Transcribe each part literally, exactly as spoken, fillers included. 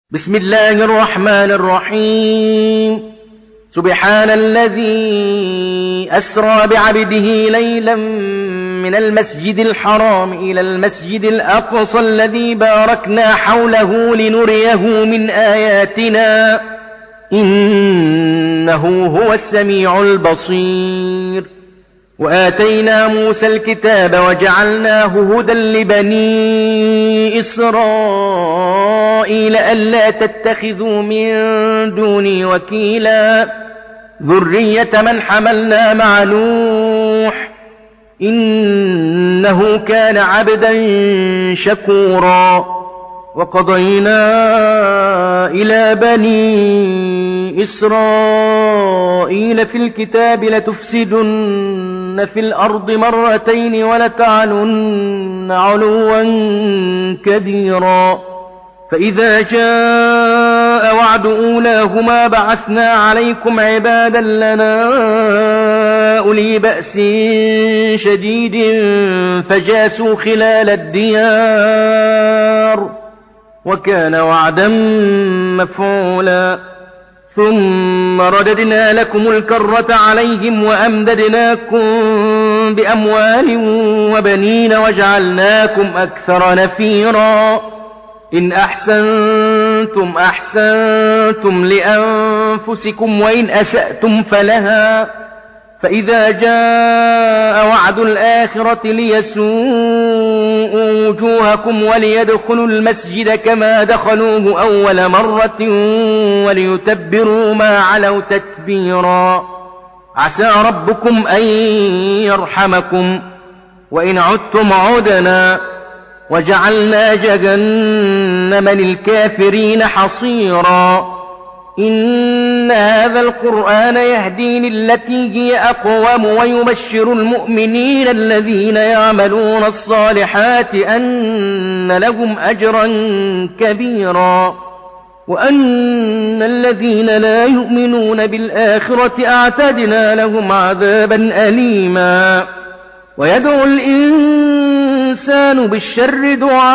بسم الله الرحمن الرحيم. سبحان الذي أسرى بعبده ليلا من المسجد الحرام إلى المسجد الأقصى الذي باركنا حوله لنريه من آياتنا إنه هو السميع البصير. وآتينا موسى الكتاب وجعلناه هدى لبني إسرائيل ألا تتخذوا من دوني وكيلا ذرية من حملنا مع نوح إنه كان عبدا شكورا. وقضينا إلى بني إسرائيل في الكتاب لتفسدن في الأرض مرتين ولتعلن علوا كبيرا. فإذا جاء وعد أولاهما بعثنا عليكم عبادا لنا أولي بأس شديد فجاسوا خلال الديار وكان وعدا مفعولا. ثم رددنا لكم الكرة عليهم وأمددناكم بأموال وبنين وجعلناكم أكثر نفيرا. إن أحسنتم أحسنتم لأنفسكم وإن أسأتم فلها. فإذا جاء وعد الآخرة ليسوءوا وجوهكم وليدخلوا المسجد كما دخلوه أول مرة وليتبروا ما علوا تتبيرا. عسى ربكم أن يرحمكم وإن عدتم عدنا وجعلنا جهنم للكافرين حصيرا. إن هذا القرآن يهدي للتي هي أقوم ويبشر المؤمنين الذين يعملون الصالحات أن لهم أجرا كبيرا وأن الذين لا يؤمنون بالآخرة أعتدنا لهم عذابا أليما. ويدعو الإنسان بالشر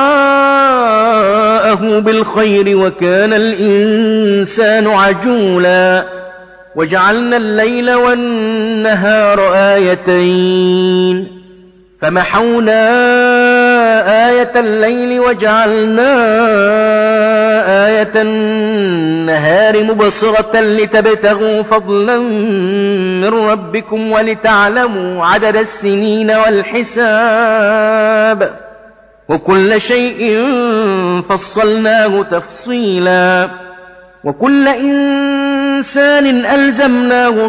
دعاءه بالخير وكان الإنسان عجولا. وجعلنا الليل والنهار آيتين فمحونا آية الليل وجعلنا آية النهار مبصرة لتبتغوا فضلا من ربكم ولتعلموا عدد السنين والحساب وكل شيء فصلناه تفصيلا. وكل إنسان ألزمناه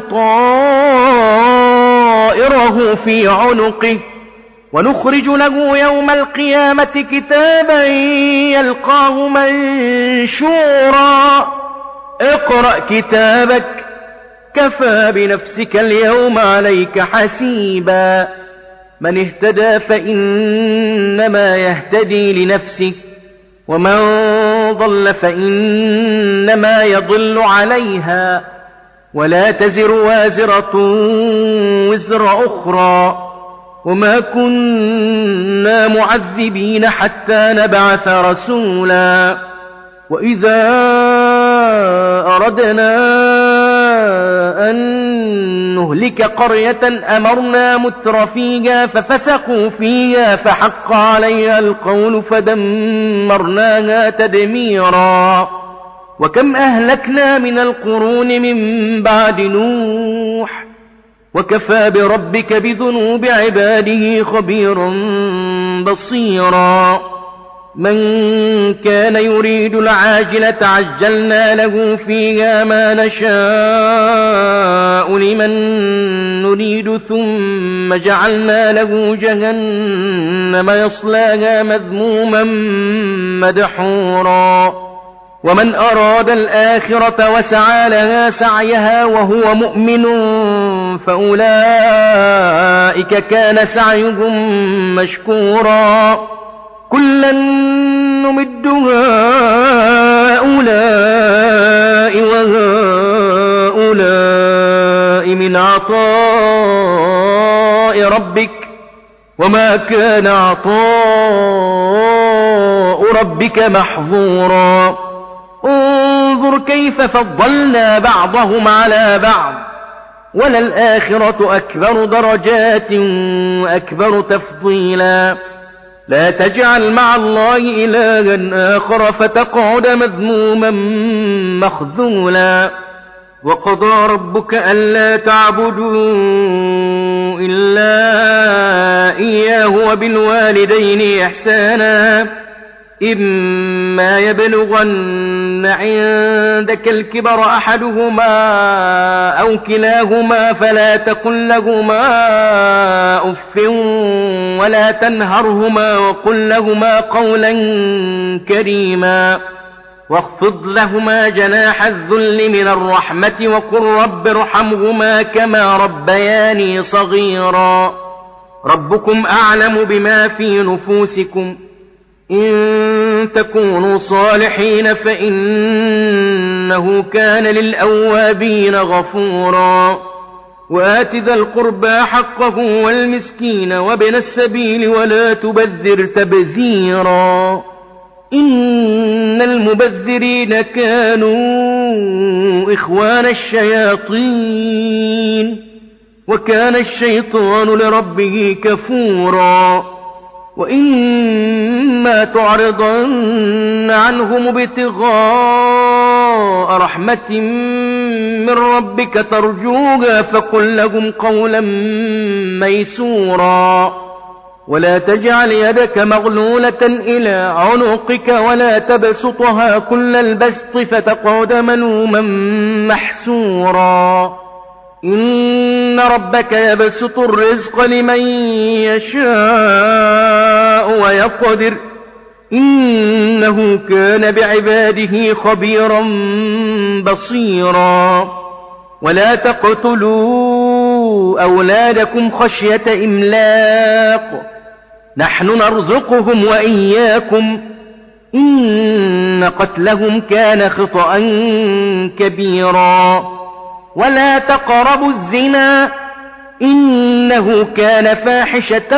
طائره في عنقه ونخرج له يوم القيامة كتابا يلقاه منشورا. اقرأ كتابك كفى بنفسك اليوم عليك حسيبا. من اهتدى فإنما يهتدي لنفسه ومن ضل فإنما يضل عليها ولا تزر وازرة وزر أخرى وما كنا معذبين حتى نبعث رسولا. وإذا أردنا أن نهلك قرية أمرنا متر فيها ففسقوا فيها فحق عليها القول فدمرناها تدميرا. وكم أهلكنا من القرون من بعد نوح وكفى بربك بذنوب عباده خبيرا بصيرا. من كان يريد العاجلة عجلنا له فيها ما نشاء لمن نريد ثم جعلنا له جهنم يصلاها مذموما مدحورا. ومن أراد الآخرة وسعى لها سعيها وهو مؤمن فأولئك كان سعيهم مشكورا. كلا نمد هؤلاء وهؤلاء من عطاء ربك وما كان عطاء ربك محظورا. كيف فضلنا بعضهم على بعض وللآخرة أكبر درجات وأكبر تفضيلا لا تجعل مع الله إلها آخر فتقعد مذموما مخذولا وقضى ربك ألا تعبدوا إلا إياه وبالوالدين إحسانا إما يبلغن عندك الكبر أحدهما أو كلاهما فلا تقل لهما أف ولا تنهرهما وقل لهما قولا كريما واخفض لهما جناح الذل من الرحمة وقل رب ارحمهما كما ربياني صغيرا ربكم أعلم بما في نفوسكم إن تكونوا صالحين فإنه كان للأوابين غفورا وآت ذا القربى حقه والمسكين وابن السبيل ولا تبذر تبذيرا إن المبذرين كانوا إخوان الشياطين وكان الشيطان لربه كفورا وإما تعرضن عنهم ابتغاء رحمة من ربك ترجوها فقل لهم قولا ميسورا ولا تجعل يدك مغلولة إلى عنقك ولا تبسطها كل البسط فتقعد ملوما محسورا إن ربك يبسط الرزق لمن يشاء ويقدر إنه كان بعباده خبيرا بصيرا ولا تقتلوا أولادكم خشية إملاق نحن نرزقهم وإياكم إن قتلهم كان خطأ كبيرا ولا تقربوا الزنا إنه كان فاحشة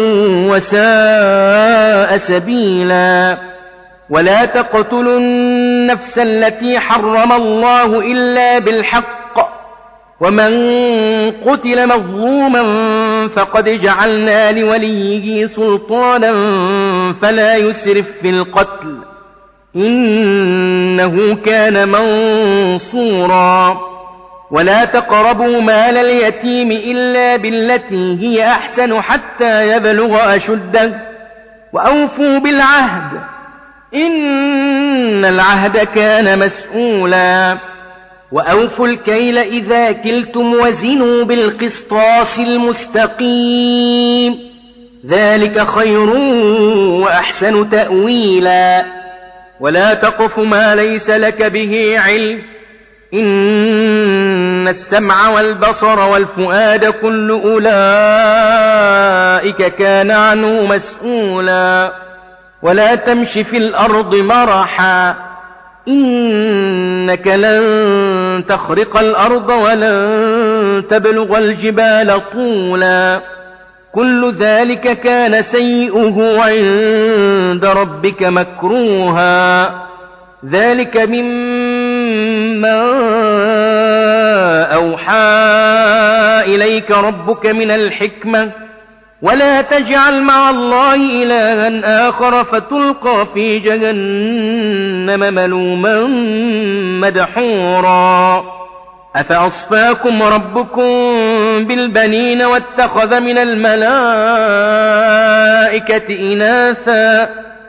وساء سبيلا ولا تقتلوا النفس التي حرم الله إلا بالحق ومن قتل مظلوما فقد جعلنا لوليه سلطانا فلا يسرف في القتل إنه كان منصورا ولا تقربوا مال اليتيم إلا بالتي هي أحسن حتى يبلغ أشده وأوفوا بالعهد إن العهد كان مسؤولا وأوفوا الكيل إذا كلتم وزنوا بالقسطاس المستقيم ذلك خير وأحسن تأويلا ولا تقف ما ليس لك به علم إن السمع والبصر والفؤاد كل أولئك كان عنه مسؤولا ولا تمش في الأرض مرحا إنك لن تخرق الأرض ولن تبلغ الجبال طولا كل ذلك كان سيئه عند ربك مكروها ذلك مما أوحى إليك ربك من الحكمة ولا تجعل مع الله إلها آخر فتلقى في جهنم ملوما مدحورا أفأصفاكم ربكم بالبنين واتخذ من الملائكة إناثا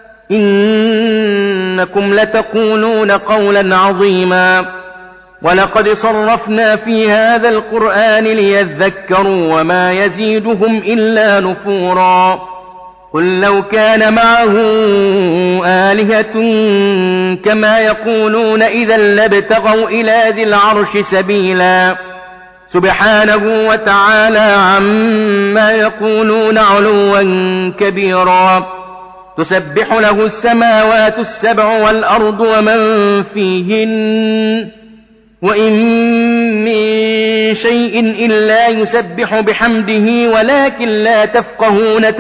إنكم لتقولون قولا عظيما ولقد صرفنا في هذا القرآن ليذكروا وما يزيدهم إلا نفورا قل لو كان معه آلهة كما يقولون إذا لابتغوا إلى ذي العرش سبيلا سبحانه وتعالى عما يقولون علوا كبيرا تسبح له السماوات السبع والأرض ومن فيهن وإن من شيء إلا يسبح بحمده ولكن لا تفقهون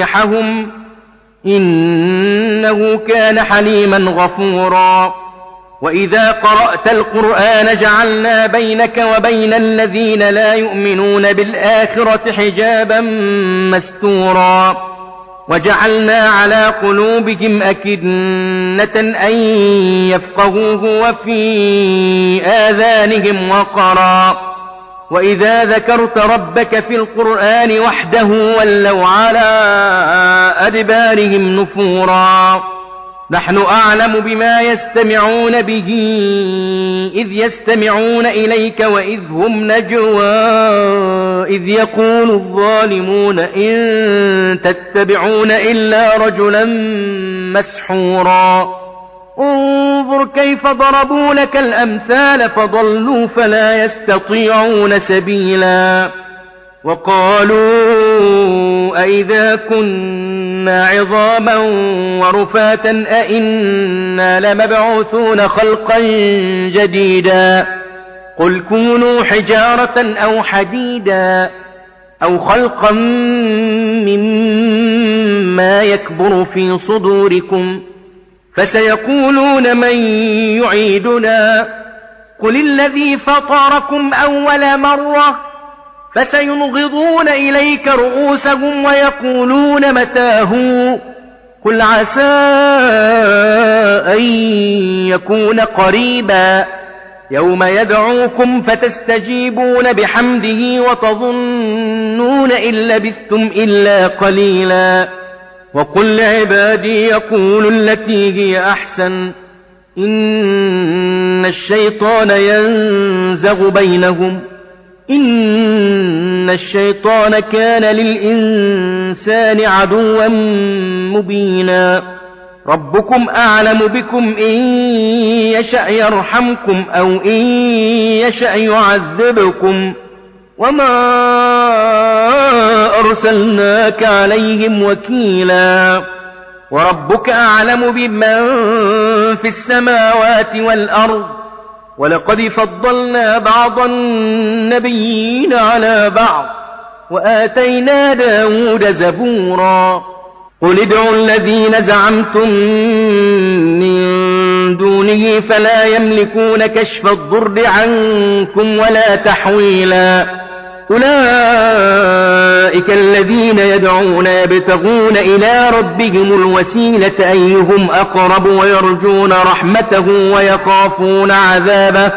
تسبيحهم إنه كان حليما غفورا وإذا قرأت القرآن جعلنا بينك وبين الذين لا يؤمنون بالآخرة حجابا مستورا وجعلنا على قلوبهم أكنة أن يفقهوه وفي آذانهم وقرا وإذا ذكرت ربك في القرآن وحده ولوا على أدبارهم نفورا نحن أعلم بما يستمعون به إذ يستمعون إليك وإذ هم نجوى إذ يقول الظالمون إن تتبعون إلا رجلا مسحورا انظر كيف ضربوا لك الأمثال فضلوا فلا يستطيعون سبيلا وقالوا أئذا كنا عظاما ورفاتا أئنا لمبعوثون خلقا جديدا قل كونوا حجارة أو حديدا أو خلقا مما يكبر في صدوركم فسيقولون من يعيدنا قل الذي فطركم أول مرة فسينغضون إليك رؤوسهم ويقولون متاه قل عسى أن يكون قريبا يوم يدعوكم فتستجيبون بحمده وتظنون إن لبثتم إلا قليلا وقل لعبادي يقولوا التي هي أحسن إن الشيطان ينزغ بينهم إن الشيطان كان للإنسان عدوا مبينا ربكم أعلم بكم إن يشأ يرحمكم أو إن يشأ يعذبكم وما أرسلناك عليهم وكيلا وربك أعلم بمن في السماوات والأرض ولقد فضلنا بعض النبيين على بعض وآتينا داود زبورا قل ادعوا الذين زعمتم من دونه فلا يملكون كشف الضر عنكم ولا تحويلا أولئك الذين يدعون يبتغون إلى ربهم الوسيلة أيهم أقرب ويرجون رحمته ويخافون عذابه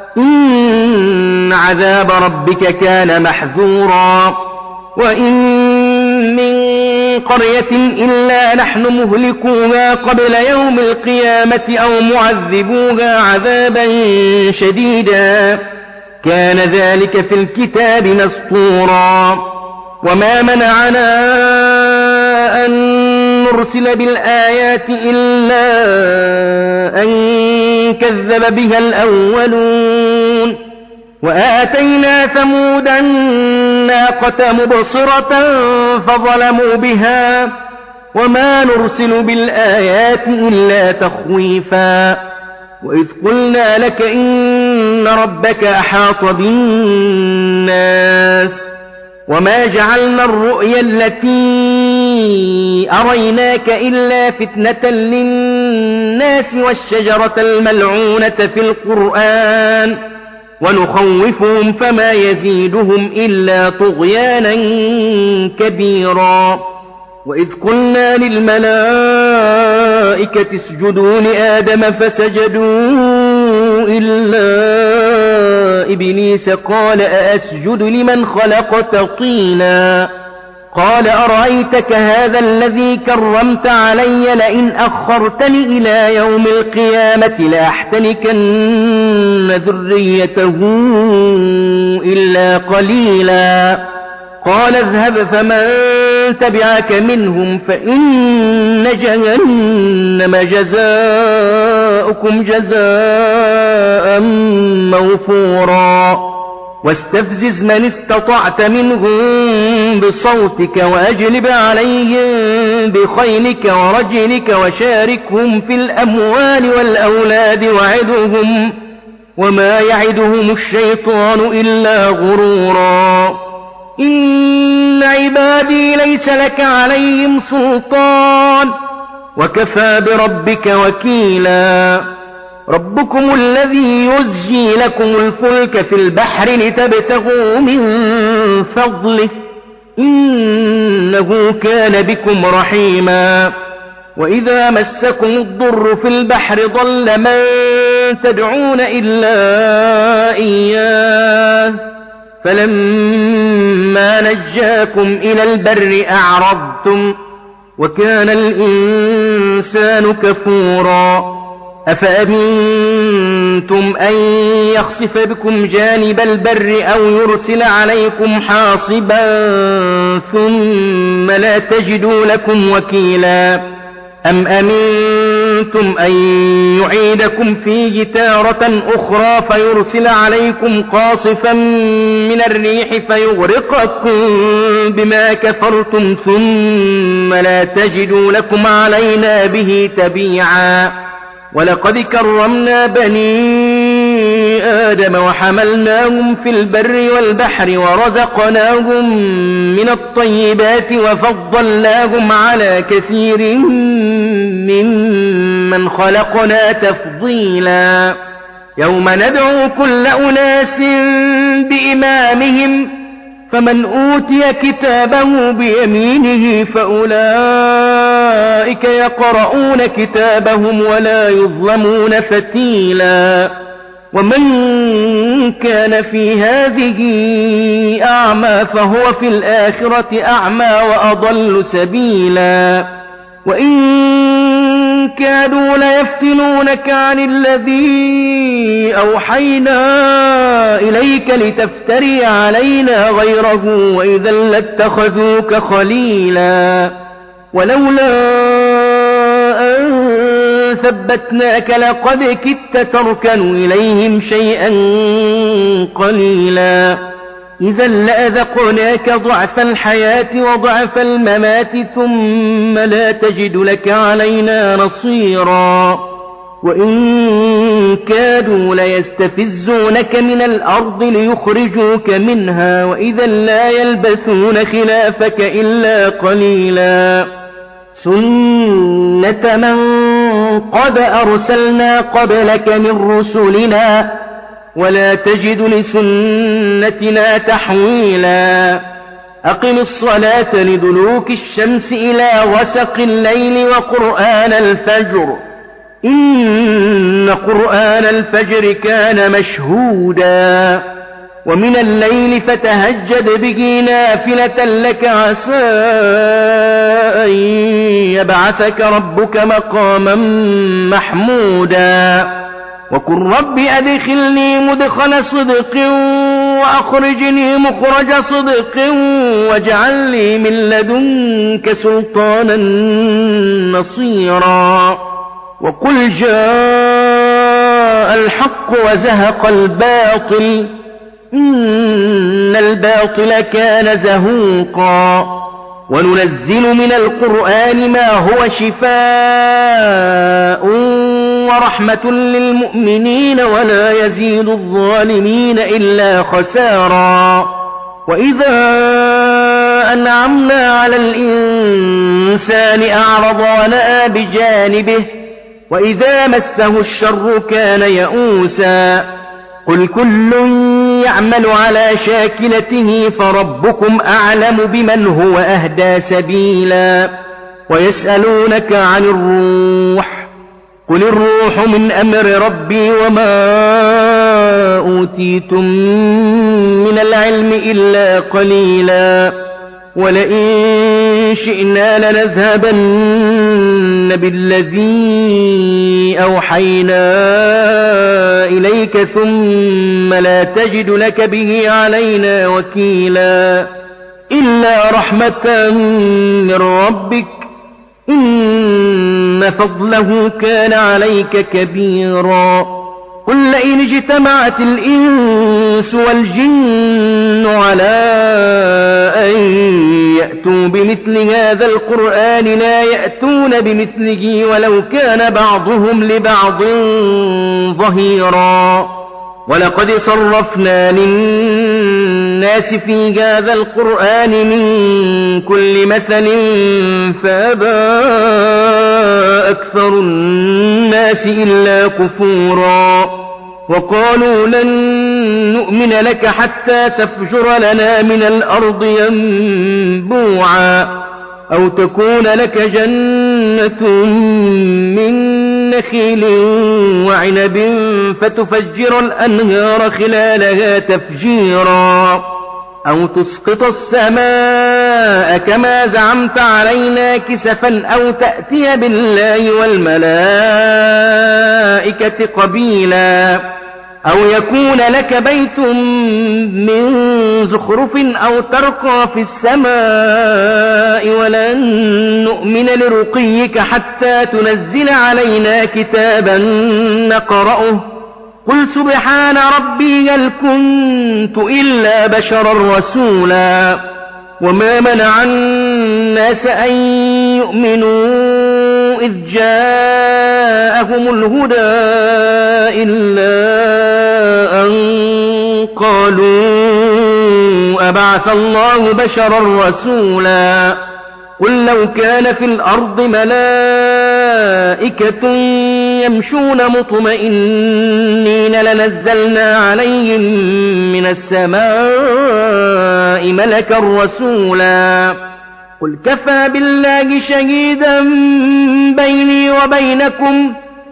إن عذاب ربك كان محذورا وإن من قرية إلا نحن مهلكوها قبل يوم القيامة أو معذبوها عذابا شديدا كان ذلك في الكتاب مسطورا وما منعنا أن نرسل بالآيات إلا أن كذب بها الأولون وآتينا ثمود الناقة مبصرة فظلموا بها وما نرسل بالآيات إلا تخويفا وإذ قلنا لك إن ربك أحاط بالناس وما جعلنا الرؤيا التي أريناك إلا فتنة للناس والشجرة الملعونة في القرآن ونخوفهم فما يزيدهم إلا طغيانا كبيرا وإذ قلنا للملائكة اسجدوا لآدم فسجدوا إلا إبليس قال أأسجد لمن خلقت طينا قال أرأيتك هذا الذي كرمت علي لئن أخرتني إلى يوم القيامة لأحتنكن ذريته إلا قليلا قال اذهب فمن تبعك منهم فإن جهنم جزاؤكم جزاء موفورا واستفزز من استطعت منهم بصوتك وأجلب عليهم بخيلك ورجلك وشاركهم في الأموال والأولاد وعدهم وما يعدهم الشيطان إلا غرورا إن عبادي ليس لك عليهم سلطان وكفى بربك وكيلا ربكم الذي يزجي لكم الفلك في البحر لتبتغوا من فضله إنه كان بكم رحيما وإذا مسكم الضر في البحر ضل من تدعون إلا إياه فلما نجاكم إلى البر أعرضتم وكان الإنسان كفورا أفأمنتم أن يخسف بكم جانب البر أو يرسل عليكم حاصبا ثم لا تجدوا لكم وكيلا أم أمنتم أن يعيدكم فيه تارة أخرى فيرسل عليكم قاصفا من الريح فيغرقكم بما كفرتم ثم لا تجدوا لكم علينا به تبيعا ولقد كرمنا بني آدم وحملناهم في البر والبحر ورزقناهم من الطيبات وفضلناهم على كثير ممن خلقنا تفضيلا يوم ندعو كل أناس بإمامهم فمن أوتي كتابه بيمينه فأولئك يقرؤون كتابهم ولا يظلمون فتيلا ومن كان في هذه أعمى فهو في الآخرة أعمى وأضل سبيلا وإن كادوا ليفتنونك عن الذي أوحينا إليك لتفتري علينا غيره وإذا لاتخذوك خليلا ولولا أن ثبتناك لقد كدت تركن إليهم شيئا قليلا إذا لأذقناك ضعف الحياة وضعف الممات ثم لا تجد لك علينا نصيرا وإن كادوا ليستفزونك من الأرض ليخرجوك منها وإذا لا يلبثون خلافك إلا قليلا سنة من قد أرسلنا قبلك من رسلنا ولا تجد لسنتنا تحويلا أقم الصلاة لدلوك الشمس إلى غسق الليل وقرآن الفجر إن قرآن الفجر كان مشهودا ومن الليل فتهجد به نافلة لك عسى أن يبعثك ربك مقاما محمودا وقل رب أدخلني مدخل صدق وأخرجني مخرج صدق واجعل لي من لدنك سلطانا نصيرا وقل جاء الحق وزهق الباطل إن الباطل كان زهوقا وننزل من القرآن ما هو شفاء ورحمة للمؤمنين ولا يزيد الظالمين إلا خسارا وإذا أنعمنا على الإنسان أعرض ونأى بجانبه وإذا مسه الشر كان يئوسا قل كل يعمل على شاكلته فربكم أعلم بمن هو أهدى سبيلا ويسألونك عن الروح قل الروح من أمر ربي وما أوتيتم من العلم إلا قليلا ولئن شئنا لنذهبن بالذي أوحينا إليك ثم لا تجد لك به علينا وكيلا إلا رحمة من ربك إن فضله كان عليك كبيرا قل لئن اجتمعت الإنس والجن على أن يأتوا بمثل هذا القرآن لا يأتون بمثله ولو كان بعضهم لبعض ظهيرا ولقد صرفنا للناس الناس في هذا القرآن من كل مثل فأبى أكثر الناس إلا كفورا وقالوا لن نؤمن لك حتى تفجر لنا من الأرض ينبوعا أو تكون لك جنة من نخيل وعنب فتفجر الأنهار خلالها تفجيرا أو تسقط السماء كما زعمت علينا كسفا أو تأتي بالله والملائكة قبيلا أو يكون لك بيت من زخرف أو ترقى في السماء ولن نؤمن لرقيك حتى تنزل علينا كتابا نقرأه قل سبحان ربي هل كنت إلا بشرا رسولا وما منع الناس أن يؤمنوا إذ جاءهم الهدى إلا أن قالوا أبعث الله بشرا رسولا قل لو كان في الأرض ملائكة يمشون مطمئنين لنزلنا عليهم من السماء ملكا رسولا قل كفى بالله شهيدا بيني وبينكم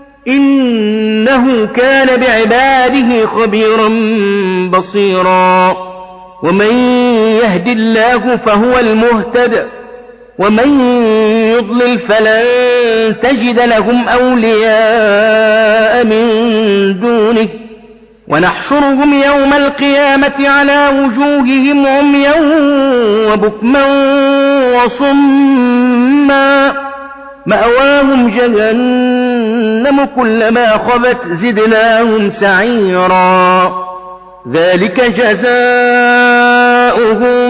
إنه كان بعباده خبيرا بصيرا ومن يهد الله فهو المهتد ومن يضلل فلن تجد لهم أولياء من دونه ونحشرهم يوم القيامة على وجوههم عميا وبكما وصما مأواهم جهنم كلما خبت زدناهم سعيرا ذلك جزاؤهم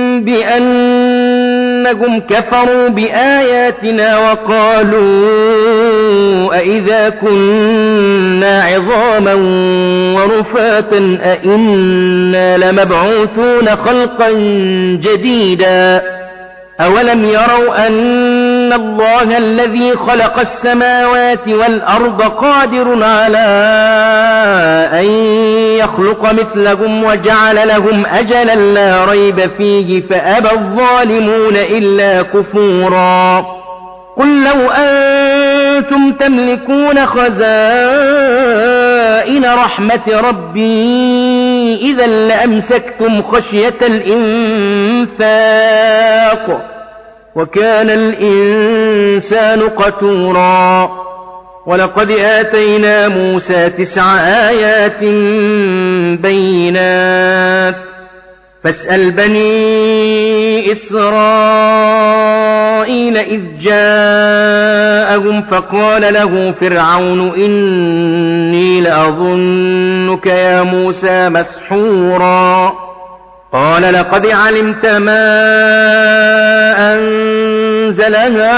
بأنهم كفروا بآياتنا وقالوا أئذا كنا عظاما ورفاتا أئنا لمبعوثون خلقا جديدا أولم يروا أن الله الذي خلق السماوات والأرض قادر على أن يخلق مثلهم وجعل لهم أجلا لا ريب فيه فأبى الظالمون إلا كفورا قل لو أنتم تملكون خزائن رحمة ربي إذا لأمسكتم خشية الإنفاق وكان الإنسان قتورا ولقد آتينا موسى تسع آيات بينات فاسأل بني إسرائيل إذ جاءهم فقال له فرعون إني لأظنك يا موسى مسحورا قال لقد علمت ما أنزل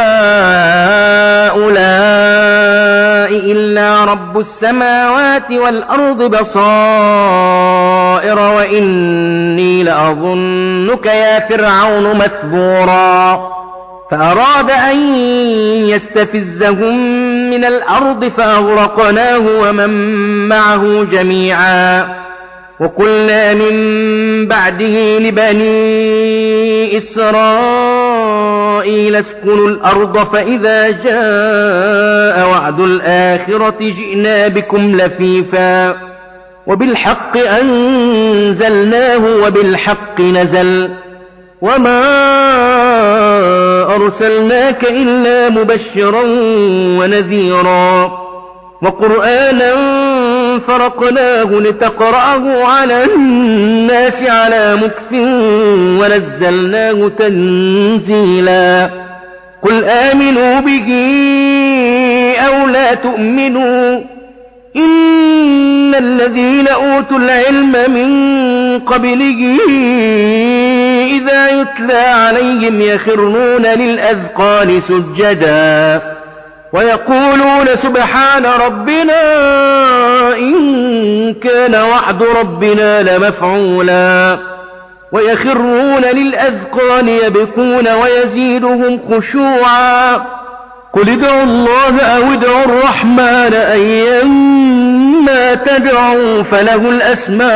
هؤلاء إلا رب السماوات والأرض بصائر وإني لأظنك يا فرعون مثبورا فأراد أن يستفزهم من الأرض فأغرقناه ومن معه جميعا وقلنا من بعده لبني إسرائيل اسكنوا الأرض فإذا جاء وعد الآخرة جئنا بكم لفيفا وبالحق أنزلناه وبالحق نزل وما أرسلناك إلا مبشرا ونذيرا وقرآنا فرقناه لتقرأه على الناس على مكث ونزلناه تنزيلا قل آمنوا به أو لا تؤمنوا إن الذين أوتوا العلم من قبله إذا يتلى عليهم يخرون للأذقان سجدا ويقولون سبحان ربنا إن كان وعد ربنا لمفعولا ويخرون للأذقان يبكون ويزيدهم خشوعا. قل ادعوا الله أو ادعوا الرحمن أيما تدعوا فله الأسماء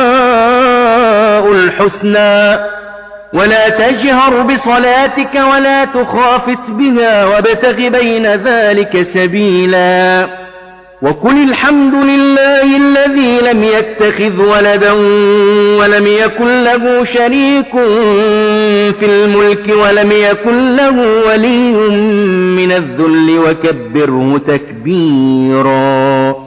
الحسنى ولا تجهر بصلاتك ولا تخافت بها وابتغ بين ذلك سبيلا. وقل الحمد لله الذي لم يتخذ ولدا ولم يكن له شريك في الملك ولم يكن له ولي من الذل وكبره تكبيرا.